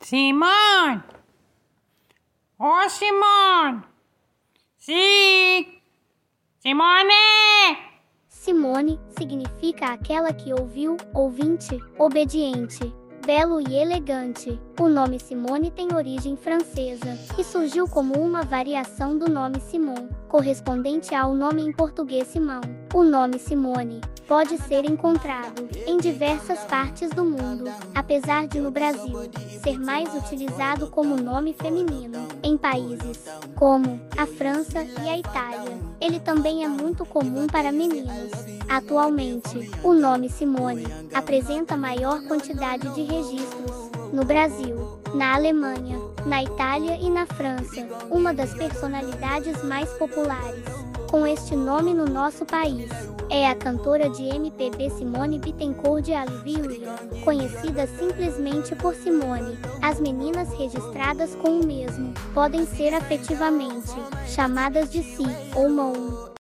Simone! Ô, Simone! Sim! Simone! Simone significa aquela que ouviu, ouvinte, obediente, belo e elegante. O nome Simone tem origem francesa e surgiu como uma variação do nome Simon, correspondente ao nome em português Simão. O nome Simone pode ser encontrado em diversas partes do mundo, apesar de no Brasil ser mais utilizado como nome feminino. Em países como a França e a Itália, ele também é muito comum para meninos. Atualmente, o nome Simone apresenta maior quantidade de registros no Brasil, na Alemanha, na Itália e na França. Uma das personalidades mais populares com este nome no nosso país é a cantora de MPB Simone Bittencourt de Oliveira, conhecida simplesmente por Simone. As meninas registradas com o mesmo podem ser afetivamente chamadas de Si ou Mon.